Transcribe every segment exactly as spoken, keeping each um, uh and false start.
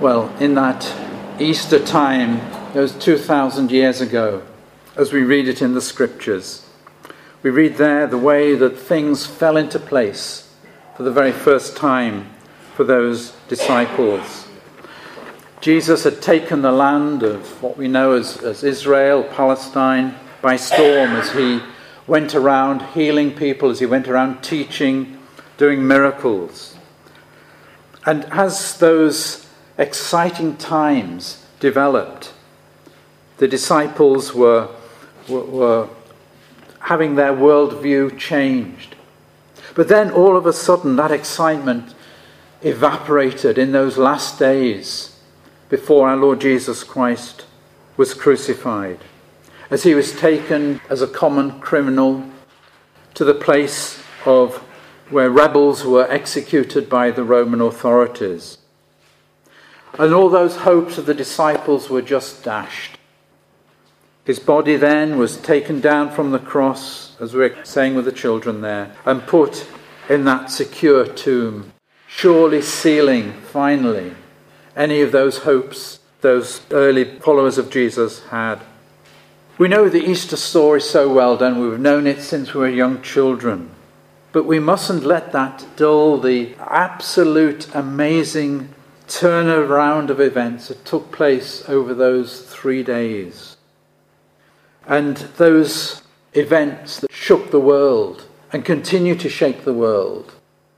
Well, in that Easter time, it was two thousand years ago, as we read it in the scriptures. We read there the way that things fell into place for the very first time for those disciples. Jesus had taken the land of what we know as, as Israel, Palestine, by storm as he went around healing people, as he went around teaching, doing miracles. And as those exciting times developed, the disciples were, were, were having their worldview changed. But then all of a sudden that excitement evaporated in those last days before our Lord Jesus Christ was crucified, as he was taken as a common criminal to the place of where rebels were executed by the Roman authorities. And all those hopes of the disciples were just dashed. His body then was taken down from the cross, as we were saying with the children there, and put in that secure tomb, surely sealing, finally, any of those hopes those early followers of Jesus had. We know the Easter story so well, don't we? We've known it since we were young children. But we mustn't let that dull the absolute amazing turnaround of events that took place over those three days. And those events that shook the world and continue to shake the world,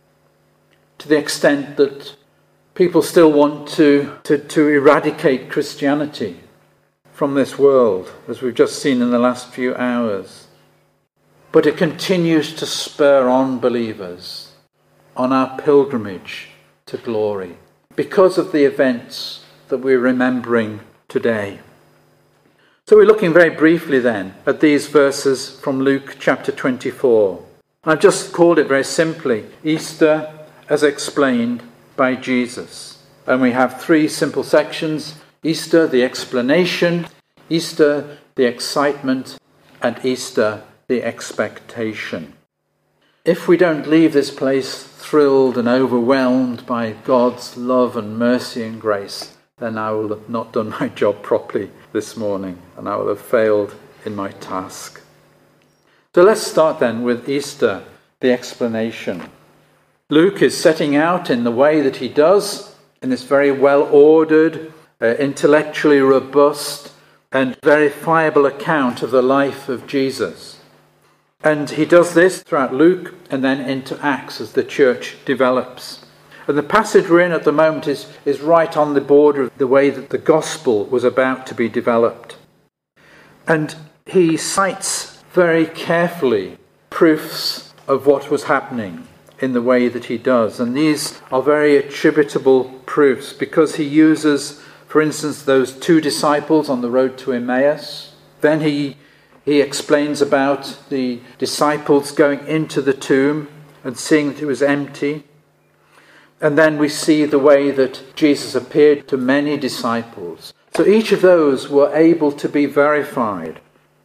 to the extent that people still want to, to, to eradicate Christianity from this world, as we've just seen in the last few hours. But it continues to spur on believers on our pilgrimage to glory because of the events that we're remembering today. So we're looking very briefly then at these verses from Luke chapter twenty-four. I've just called it very simply Easter as explained by Jesus. And we have three simple sections: Easter, the explanation; Easter, the excitement; and Easter, the expectation. If we don't leave this place thrilled and overwhelmed by God's love and mercy and grace, then I will have not done my job properly this morning, and I will have failed in my task. So let's start then with Easter, the explanation. Luke is setting out in the way that he does, in this very well-ordered, uh, intellectually robust, and verifiable account of the life of Jesus. And he does this throughout Luke and then into Acts as the church develops. And the passage we're in at the moment is, is right on the border of the way that the gospel was about to be developed. And he cites very carefully proofs of what was happening in the way that he does. And these are very attributable proofs because he uses, for instance, those two disciples on the road to Emmaus. Then he he explains about the disciples going into the tomb and seeing that it was empty. And then we see the way that Jesus appeared to many disciples. So each of those were able to be verified.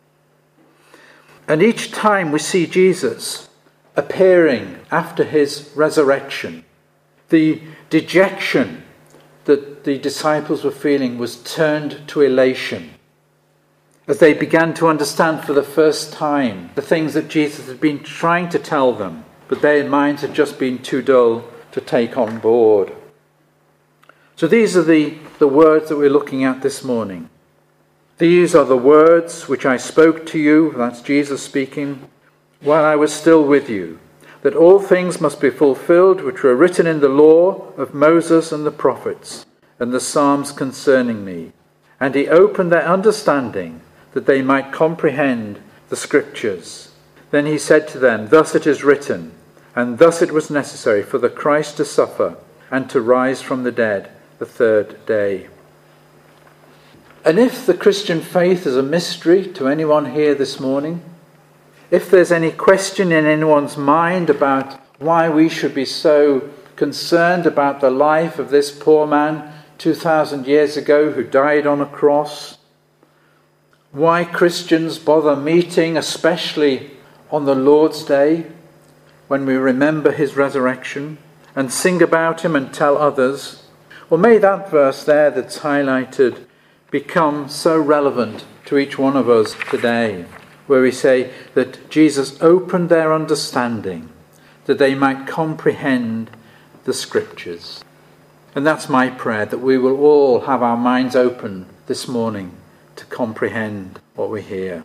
And each time we see Jesus appearing after his resurrection, the dejection that the disciples were feeling was turned to elation as they began to understand for the first time the things that Jesus had been trying to tell them, but their minds had just been too dull to take on board. So these are the, the words that we're looking at this morning. These are the words which I spoke to you, that's Jesus speaking, while I was still with you, that all things must be fulfilled which were written in the law of Moses and the prophets and the Psalms concerning me. And he opened their understanding that they might comprehend the scriptures. Then he said to them, thus it is written, and thus it was necessary for the Christ to suffer and to rise from the dead the third day. And if the Christian faith is a mystery to anyone here this morning, if there's any question in anyone's mind about why we should be so concerned about the life of this poor man two thousand years ago who died on a cross, why Christians bother meeting, especially on the Lord's Day, when we remember his resurrection, and sing about him and tell others, Well, may that verse there that's highlighted become so relevant to each one of us today, where we say that Jesus opened their understanding, that they might comprehend the Scriptures. And that's my prayer, that we will all have our minds open this morning to comprehend what we hear.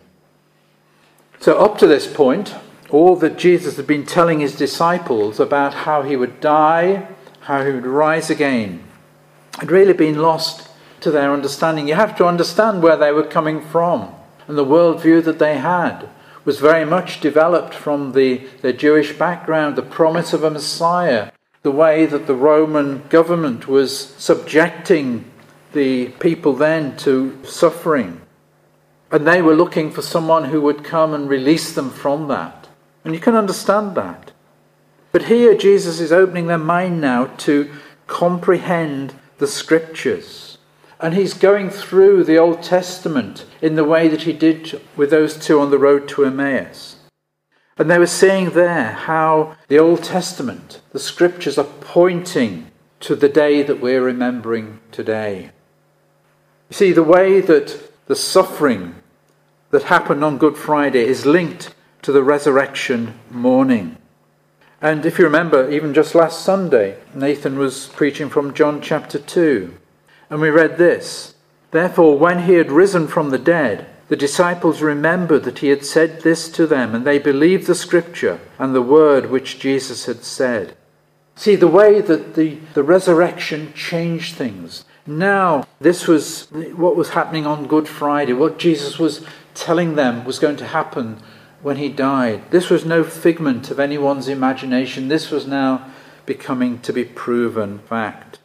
So up to this point, all that Jesus had been telling his disciples about how he would die, how he would rise again, had really been lost to their understanding. You have to understand where they were coming from. And the worldview that they had was very much developed from the, their Jewish background, the promise of a Messiah, the way that the Roman government was subjecting the people then to suffering. And they were looking for someone who would come and release them from that. And you can understand that. But here Jesus is opening their mind now to comprehend the Scriptures. And he's going through the Old Testament in the way that he did with those two on the road to Emmaus. And they were seeing there how the Old Testament, the Scriptures, are pointing to the day that we're remembering today. You see, the way that the suffering that happened on Good Friday is linked to the resurrection morning. And if you remember, even just last Sunday, Nathan was preaching from John chapter two. And we read this: "Therefore, when he had risen from the dead, the disciples remembered that he had said this to them, and they believed the Scripture and the word which Jesus had said." See, the way that the, the resurrection changed things. Now, this was what was happening on Good Friday, what Jesus was telling them was going to happen when he died. This was no figment of anyone's imagination. This was now becoming to be proven fact.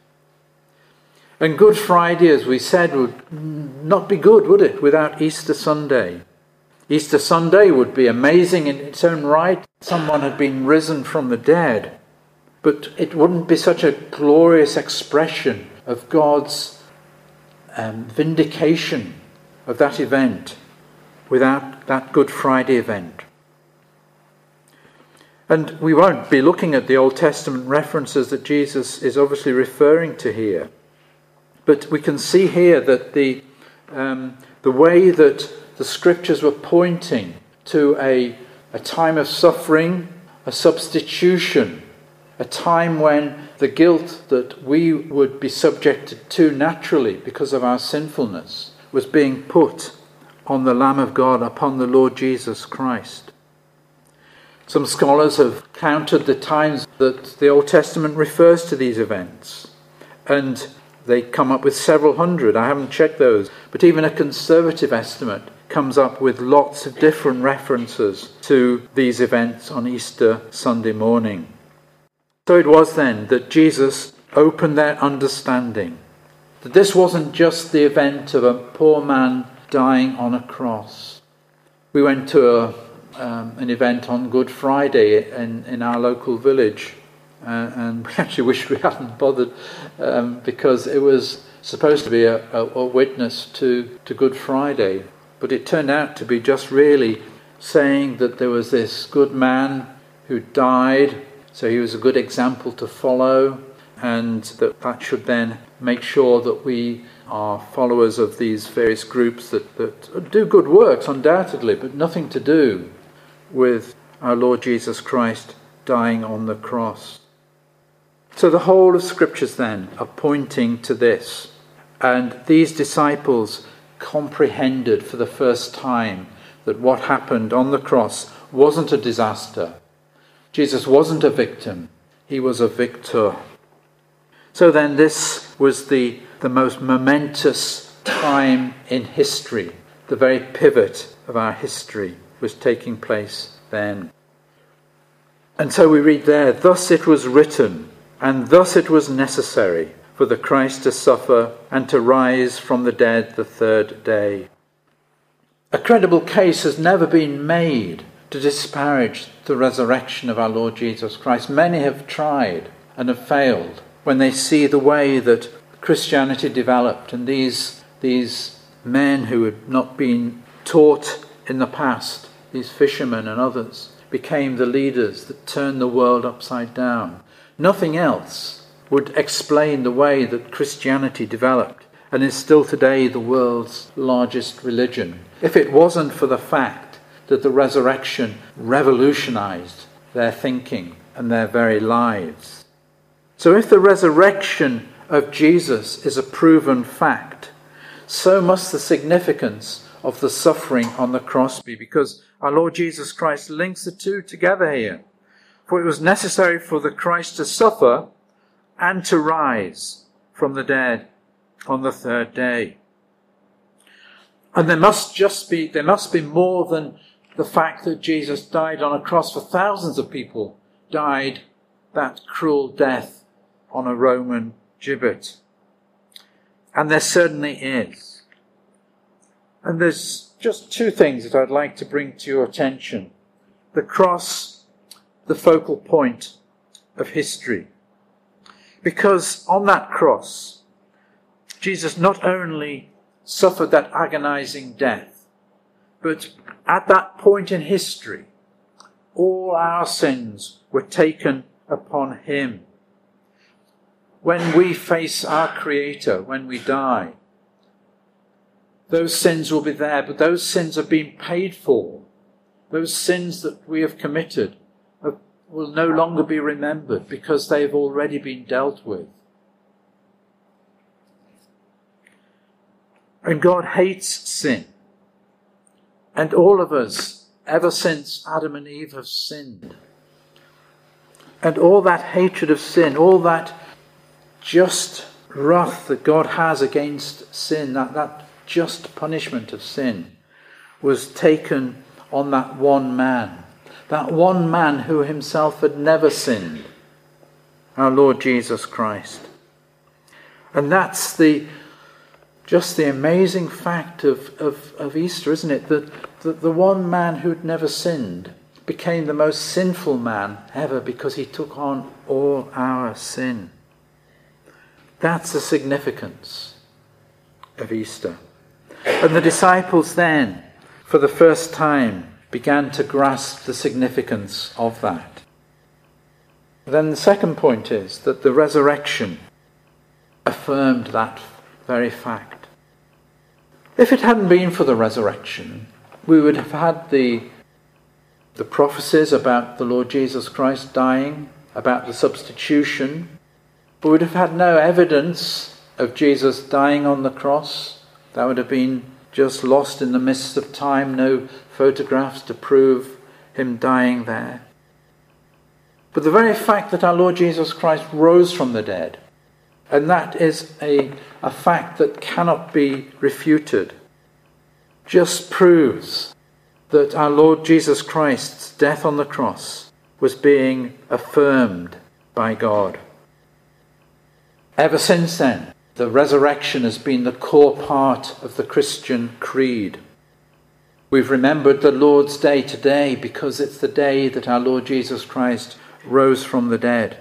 And Good Friday, as we said, would not be good, would it, without Easter Sunday? Easter Sunday would be amazing in its own right. Someone had been risen from the dead. But it wouldn't be such a glorious expression of God's um, vindication of that event without that Good Friday event. And we won't be looking at the Old Testament references that Jesus is obviously referring to here. But we can see here that the um, the way that the Scriptures were pointing to a, a time of suffering, a substitution, a time when the guilt that we would be subjected to naturally because of our sinfulness was being put on the Lamb of God, upon the Lord Jesus Christ. Some scholars have counted the times that the Old Testament refers to these events, and they come up with several hundred. I haven't checked those, but even a conservative estimate comes up with lots of different references to these events on Easter Sunday morning. So it was then that Jesus opened their understanding, that this wasn't just the event of a poor man dying on a cross. We went to a, um, an event on Good Friday in, in our local village, uh, and we actually wish we hadn't bothered um, because it was supposed to be a, a, a witness to, to Good Friday, but it turned out to be just really saying that there was this good man who died, so he was a good example to follow, and that that should then make sure that we are followers of these various groups that, that do good works, undoubtedly, but nothing to do with our Lord Jesus Christ dying on the cross. So the whole of Scriptures then are pointing to this. And these disciples comprehended for the first time that what happened on the cross wasn't a disaster. Jesus wasn't a victim, he was a victor. So then this was the, the most momentous time in history. The very pivot of our history was taking place then. And so we read there, "Thus it was written, and thus it was necessary for the Christ to suffer and to rise from the dead the third day." A credible case has never been made to disparage the resurrection of our Lord Jesus Christ. Many have tried and have failed when they see the way that Christianity developed, and these, these men who had not been taught in the past, these fishermen and others, became the leaders that turned the world upside down. Nothing else would explain the way that Christianity developed and is still today the world's largest religion, if it wasn't for the fact that the resurrection revolutionized their thinking and their very lives. So if the resurrection of Jesus is a proven fact, so must the significance of the suffering on the cross be, because our Lord Jesus Christ links the two together here. For it was necessary for the Christ to suffer and to rise from the dead on the third day. And there must just be, there must be more than the fact that Jesus died on a cross, for thousands of people died that cruel death on a Roman gibbet. And there certainly is. And there's just two things that I'd like to bring to your attention. The cross, the focal point of history. Because on that cross, Jesus not only suffered that agonizing death, but at that point in history, all our sins were taken upon him. When we face our Creator, when we die, those sins will be there, but those sins have been paid for. Those sins that we have committed have, will no longer be remembered because they have already been dealt with. And God hates sin. And all of us, ever since Adam and Eve have sinned, and all that hatred of sin, all that just wrath that God has against sin, that, that just punishment of sin, was taken on that one man. That one man who himself had never sinned. Our Lord Jesus Christ. And that's the just the amazing fact of, of, of Easter, isn't it? That, that the one man who'd never sinned became the most sinful man ever because he took on all our sin. That's the significance of Easter. And the disciples then, for the first time, began to grasp the significance of that. Then the second point is that the resurrection affirmed that very fact. If it hadn't been for the resurrection, we would have had the, the prophecies about the Lord Jesus Christ dying, about the substitution, but we would have had no evidence of Jesus dying on the cross. That would have been just lost in the mists of time, no photographs to prove him dying there. But the very fact that our Lord Jesus Christ rose from the dead, and that is a, a fact that cannot be refuted, just proves that our Lord Jesus Christ's death on the cross was being affirmed by God. Ever since then, the resurrection has been the core part of the Christian creed. We've remembered the Lord's Day today because it's the day that our Lord Jesus Christ rose from the dead.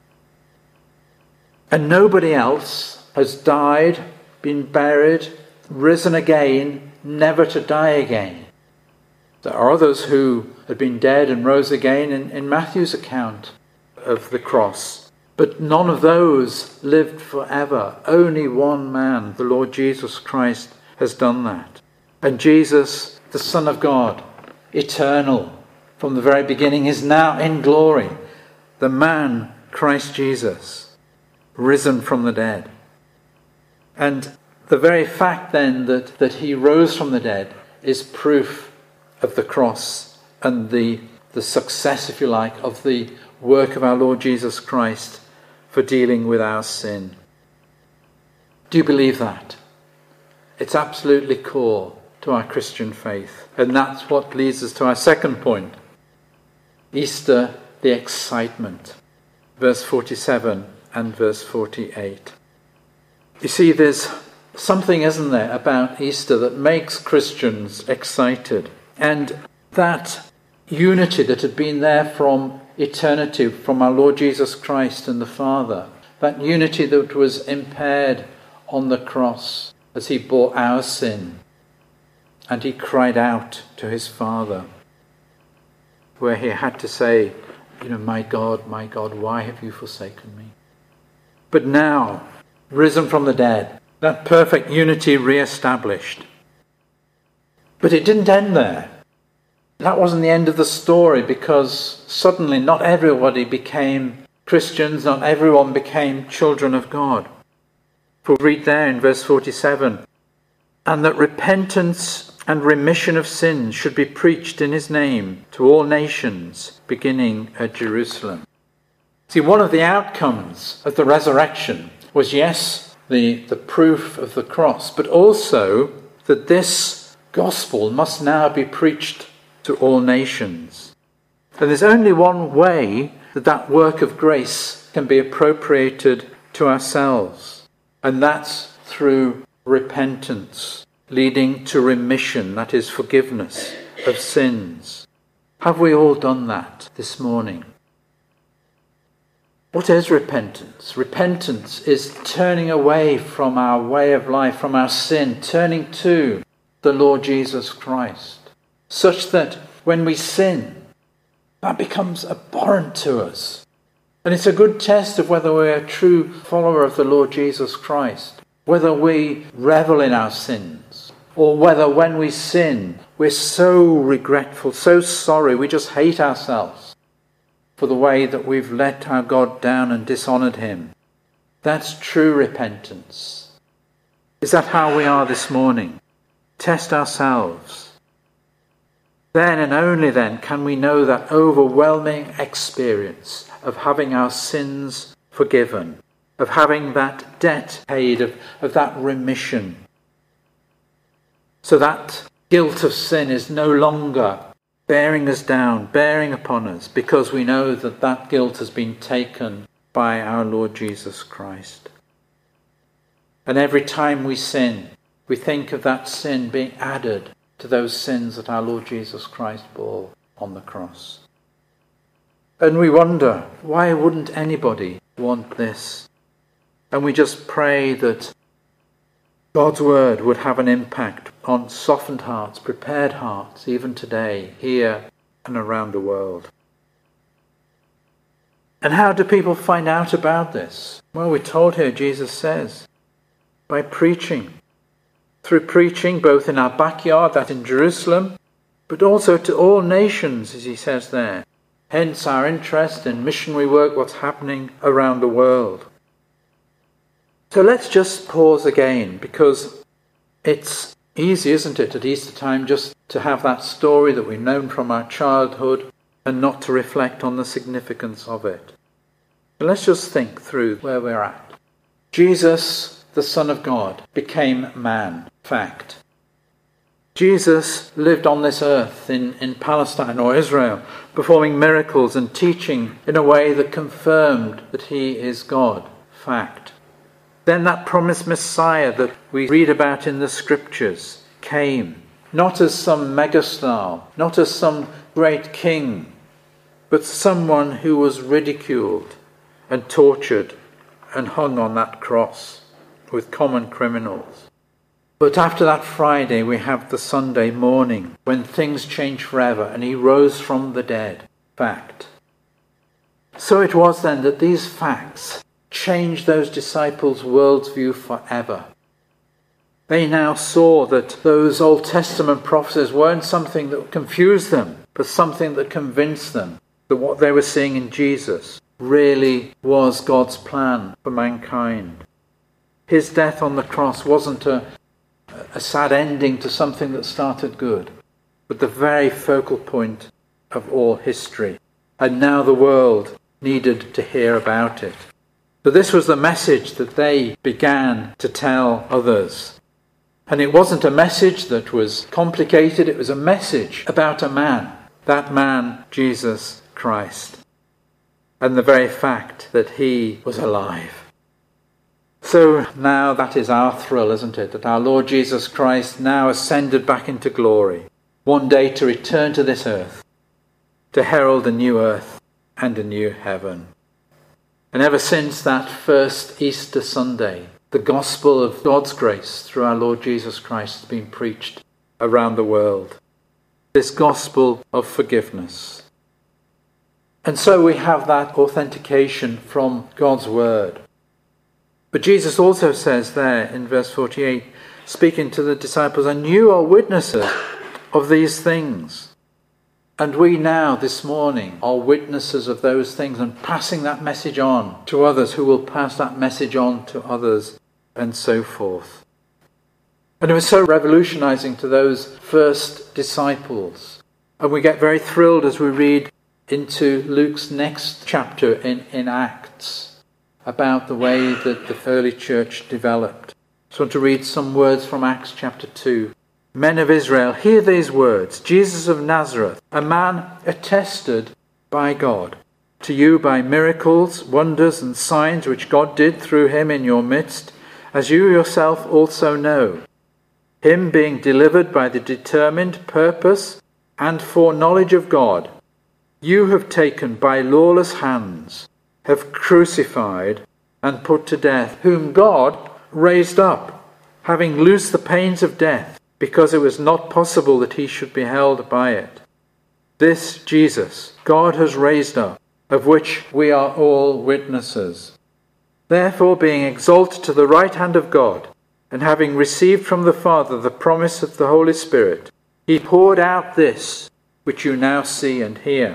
And nobody else has died, been buried, risen again, never to die again. There are others who had been dead and rose again in, in Matthew's account of the cross. But none of those lived forever. Only one man, the Lord Jesus Christ, has done that. And Jesus, the Son of God, eternal from the very beginning, is now in glory. The man, Christ Jesus, risen from the dead. And the very fact then that, that he rose from the dead is proof of the cross and the, the success, if you like, of the work of our Lord Jesus Christ for dealing with our sin. Do you believe that? It's absolutely core to our Christian faith. And that's what leads us to our second point. Easter, the excitement. Verse forty-seven and verse forty-eight. You see, there's something, isn't there, about Easter that makes Christians excited. And that unity that had been there from eternity, from our Lord Jesus Christ and the Father, that unity that was impaired on the cross as he bore our sin and he cried out to his Father, where he had to say, you know, my God, my God, why have you forsaken me? but now, risen from the dead, that perfect unity re-established. But it didn't end there. That wasn't the end of the story, because suddenly not everybody became Christians, not everyone became children of God. We'll read there in verse forty-seven, and that repentance and remission of sins should be preached in his name to all nations, beginning at Jerusalem. See, one of the outcomes of the resurrection was, yes, the, the proof of the cross, but also that this gospel must now be preached to all nations. And there's only one way that that work of grace can be appropriated to ourselves, and that's through repentance, leading to remission, that is, forgiveness of sins. Have we all done that this morning? What is repentance? Repentance is turning away from our way of life, from our sin, turning to the Lord Jesus Christ, such that when we sin, that becomes abhorrent to us. And it's a good test of whether we're a true follower of the Lord Jesus Christ, whether we revel in our sins, or whether when we sin, we're so regretful, so sorry, we just hate ourselves for the way that we've let our God down and dishonoured him. That's true repentance. Is that how we are this morning? Test ourselves. Then and only then can we know that overwhelming experience of having our sins forgiven, of having that debt paid, of, of that remission. So that guilt of sin is no longer bearing us down, bearing upon us, because we know that that guilt has been taken by our Lord Jesus Christ. And every time we sin, we think of that sin being added to those sins that our Lord Jesus Christ bore on the cross. And we wonder, why wouldn't anybody want this? And we just pray that God's word would have an impact on softened hearts, prepared hearts, even today, here and around the world. And how do people find out about this? Well, we're told here, Jesus says, by preaching. Through preaching, both in our backyard, that in Jerusalem, but also to all nations, as he says there. Hence our interest in missionary work, what's happening around the world. So let's just pause again, because it's easy, isn't it, at Easter time, just to have that story that we've known from our childhood and not to reflect on the significance of it. So let's just think through where we're at. Jesus, the Son of God, became man. Fact. Jesus lived on this earth in, in Palestine or Israel, performing miracles and teaching in a way that confirmed that he is God. Fact. Then that promised Messiah that we read about in the scriptures came, not as some megastar, not as some great king, but someone who was ridiculed and tortured and hung on that cross with common criminals. But after that Friday, we have the Sunday morning when things change forever and he rose from the dead. Fact. So it was then that these facts changed those disciples' worldview forever. They now saw that those Old Testament prophecies weren't something that confused them, but something that convinced them that what they were seeing in Jesus really was God's plan for mankind. His death on the cross wasn't a a sad ending to something that started good, but the very focal point of all history. And now the world needed to hear about it. So this was the message that they began to tell others. And it wasn't a message that was complicated, it was a message about a man. That man, Jesus Christ. And the very fact that he was alive. So now that is our thrill, isn't it? That our Lord Jesus Christ now ascended back into glory, one day to return to this earth, to herald a new earth and a new heaven. And ever since that first Easter Sunday, the gospel of God's grace through our Lord Jesus Christ has been preached around the world. This gospel of forgiveness. And so we have that authentication from God's word. But Jesus also says there in verse forty-eight, speaking to the disciples, and you are witnesses of these things. And we now, this morning, are witnesses of those things and passing that message on to others who will pass that message on to others and so forth. And it was so revolutionizing to those first disciples. And we get very thrilled as we read into Luke's next chapter in, in Acts about the way that the early church developed. So I want to read some words from Acts chapter two. Men of Israel, hear these words. Jesus of Nazareth, a man attested by God to you by miracles, wonders and signs which God did through him in your midst, as you yourself also know. Him being delivered by the determined purpose and foreknowledge of God, you have taken by lawless hands, have crucified and put to death, whom God raised up, having loosed the pains of death, because it was not possible that he should be held by it. This Jesus God has raised up, of which we are all witnesses. Therefore, being exalted to the right hand of God, and having received from the Father the promise of the Holy Spirit, he poured out this, which you now see and hear.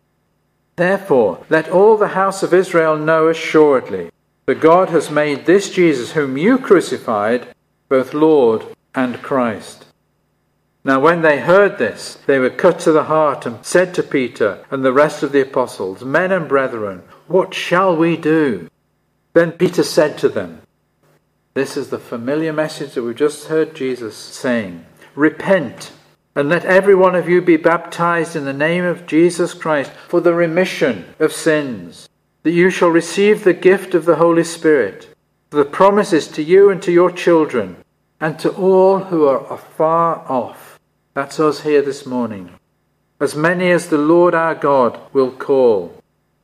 Therefore, let all the house of Israel know assuredly that God has made this Jesus, whom you crucified, both Lord and Christ. Now when they heard this, they were cut to the heart and said to Peter and the rest of the apostles, Men and brethren, what shall we do? Then Peter said to them, this is the familiar message that we've just heard Jesus saying, repent, and let every one of you be baptized in the name of Jesus Christ for the remission of sins, that you shall receive the gift of the Holy Spirit. For the promise is to you and to your children, and to all who are afar off. That's us here this morning. As many as the Lord our God will call.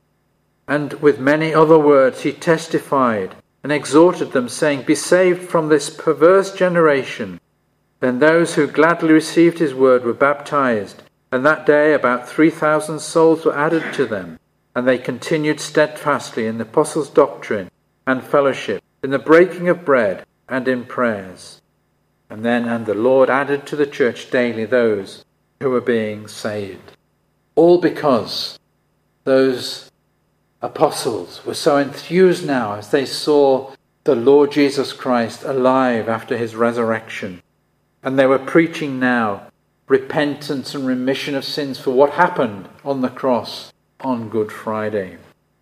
And with many other words he testified and exhorted them, saying, be saved from this perverse generation. Then those who gladly received his word were baptized, and that day about three thousand souls were added to them. And they continued steadfastly in the apostles' doctrine and fellowship, in the breaking of bread and in prayers. And then, and the Lord added to the church daily those who were being saved. All because those apostles were so enthused now as they saw the Lord Jesus Christ alive after his resurrection. And they were preaching now repentance and remission of sins for what happened on the cross on Good Friday.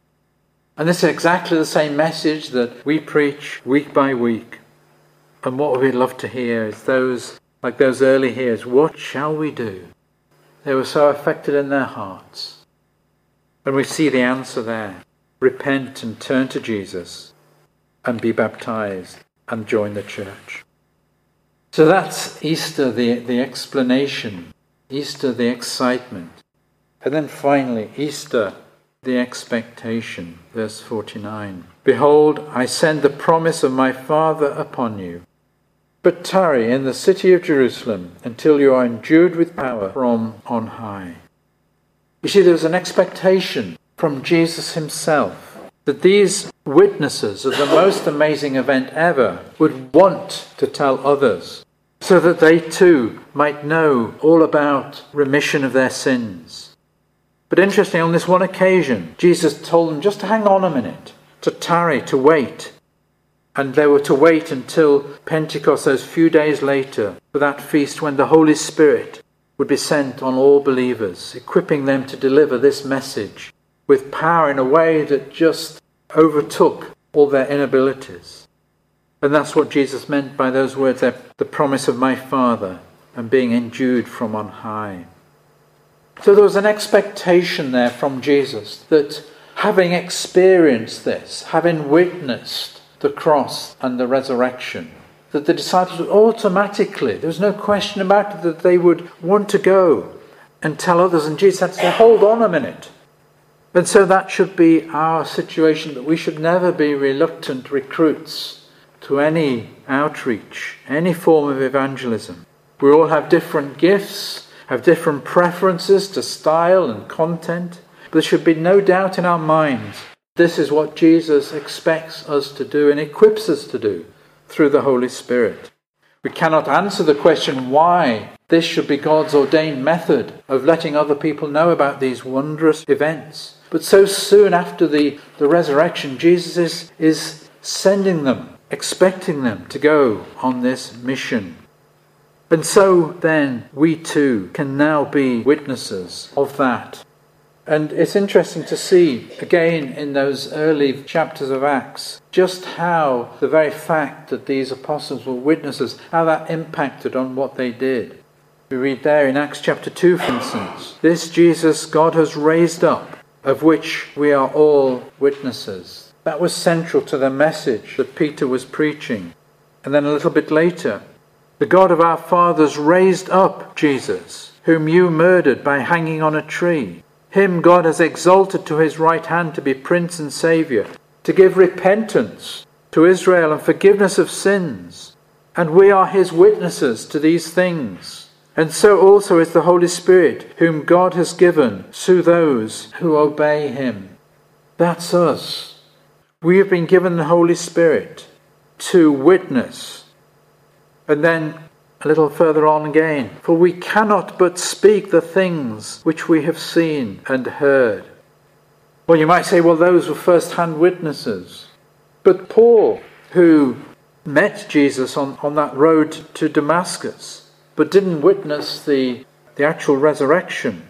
And this is exactly the same message that we preach week by week. And what we'd love to hear is those, like those early hearers, what shall we do? They were so affected in their hearts. And we see the answer there. Repent and turn to Jesus and be baptized and join the church. So that's Easter, the, the explanation. Easter, the excitement. And then finally, Easter, the expectation. Verse forty-nine. Behold, I send the promise of my Father upon you. But tarry in the city of Jerusalem until you are endued with power from on high. You see, there was an expectation from Jesus himself that these witnesses of the most amazing event ever would want to tell others so that they too might know all about remission of their sins. But interestingly, on this one occasion, Jesus told them just to hang on a minute, to tarry, to wait. And they were to wait until Pentecost, those few days later, for that feast when the Holy Spirit would be sent on all believers, equipping them to deliver this message with power in a way that just overtook all their inabilities. And that's what Jesus meant by those words, the promise of my Father and being endued from on high. So there was an expectation there from Jesus that having experienced this, having witnessed the cross and the resurrection, that the disciples would automatically, there was no question about it, that they would want to go and tell others. And Jesus had to say, hold on a minute. And so that should be our situation, that we should never be reluctant recruits to any outreach, any form of evangelism. We all have different gifts, have different preferences to style and content, but there should be no doubt in our minds This is what Jesus expects us to do and equips us to do through the Holy Spirit. We cannot answer the question why this should be God's ordained method of letting other people know about these wondrous events. But so soon after the, the resurrection, Jesus is, is sending them, expecting them to go on this mission. And so then we too can now be witnesses of that. And it's interesting to see, again, in those early chapters of Acts, just how the very fact that these apostles were witnesses, how that impacted on what they did. We read there in Acts chapter two, for instance, "This Jesus God has raised up, of which we are all witnesses." That was central to the message that Peter was preaching. And then a little bit later, "The God of our fathers raised up Jesus, whom you murdered by hanging on a tree. Him God has exalted to his right hand to be Prince and Saviour, to give repentance to Israel and forgiveness of sins. And we are his witnesses to these things. And so also is the Holy Spirit, whom God has given to those who obey him." That's us. We have been given the Holy Spirit to witness. And then a little further on again, "For we cannot but speak the things which we have seen and heard." Well, you might say, well, those were first-hand witnesses. But Paul, who met Jesus on, on that road to Damascus, but didn't witness the, the actual resurrection,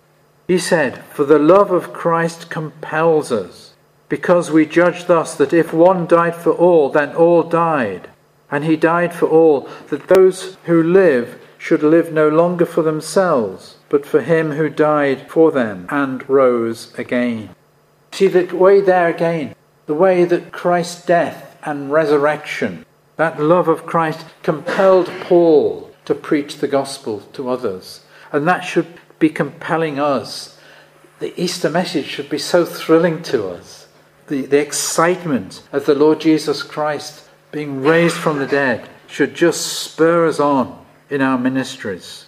he said, "For the love of Christ compels us, because we judge thus that if one died for all, then all died. And he died for all, that those who live should live no longer for themselves, but for him who died for them and rose again." See, the way there again, the way that Christ's death and resurrection, that love of Christ compelled Paul to preach the gospel to others. And that should be compelling us. The Easter message should be so thrilling to us. The, the excitement of the Lord Jesus Christ being raised from the dead should just spur us on in our ministries.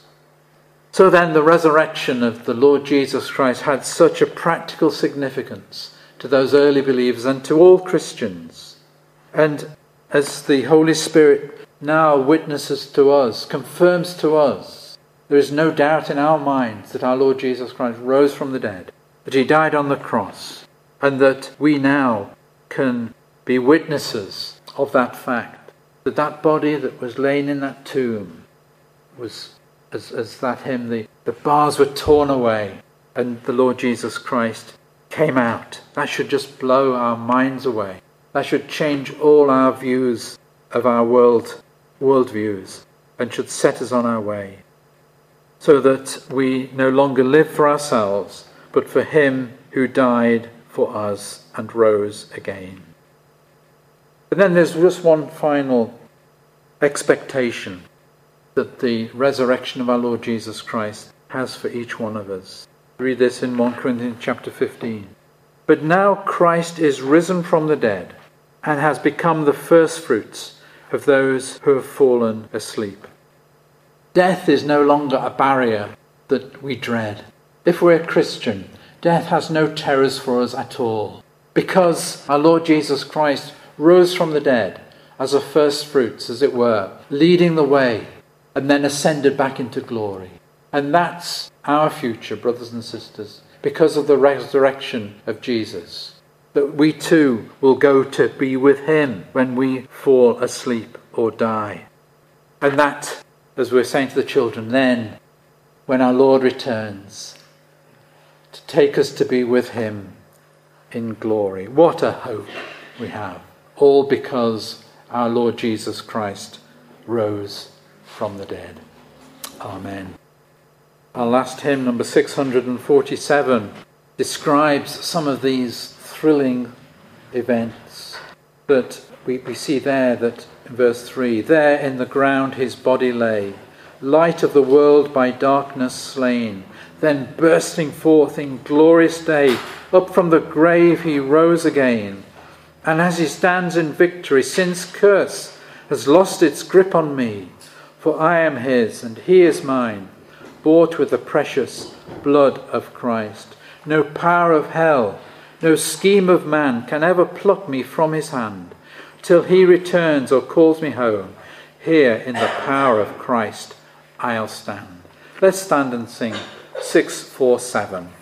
So then the resurrection of the Lord Jesus Christ had such a practical significance to those early believers and to all Christians. And as the Holy Spirit now witnesses to us, confirms to us, there is no doubt in our minds that our Lord Jesus Christ rose from the dead, that he died on the cross, and that we now can be witnesses of that fact, that that body that was laid in that tomb was, as, as that hymn, the, the bars were torn away and the Lord Jesus Christ came out. That should just blow our minds away. That should change all our views of our world, world views, and should set us on our way, so that we no longer live for ourselves, but for him who died for us and rose again. And then there's just one final expectation that the resurrection of our Lord Jesus Christ has for each one of us. Read this in First Corinthians chapter fifteen. "But now Christ is risen from the dead and has become the firstfruits of those who have fallen asleep." Death is no longer a barrier that we dread. If we're a Christian, death has no terrors for us at all, because our Lord Jesus Christ rose from the dead as a first fruits, as it were, leading the way, and then ascended back into glory. And that's our future, brothers and sisters, because of the resurrection of Jesus, that we too will go to be with him when we fall asleep or die. And that, as we're saying to the children, then, when our Lord returns, to take us to be with him in glory. What a hope we have. All because our Lord Jesus Christ rose from the dead. Amen. Our last hymn, number six hundred forty-seven, describes some of these thrilling events. But we, we see there that in verse three, "There in the ground his body lay, light of the world by darkness slain. Then bursting forth in glorious day, up from the grave he rose again. And as he stands in victory, sin's curse has lost its grip on me. For I am his, and he is mine, bought with the precious blood of Christ. No power of hell No scheme of man can ever pluck me from his hand. Till he returns or calls me home, here in the power of Christ I'll stand. Let's stand and sing six four seven.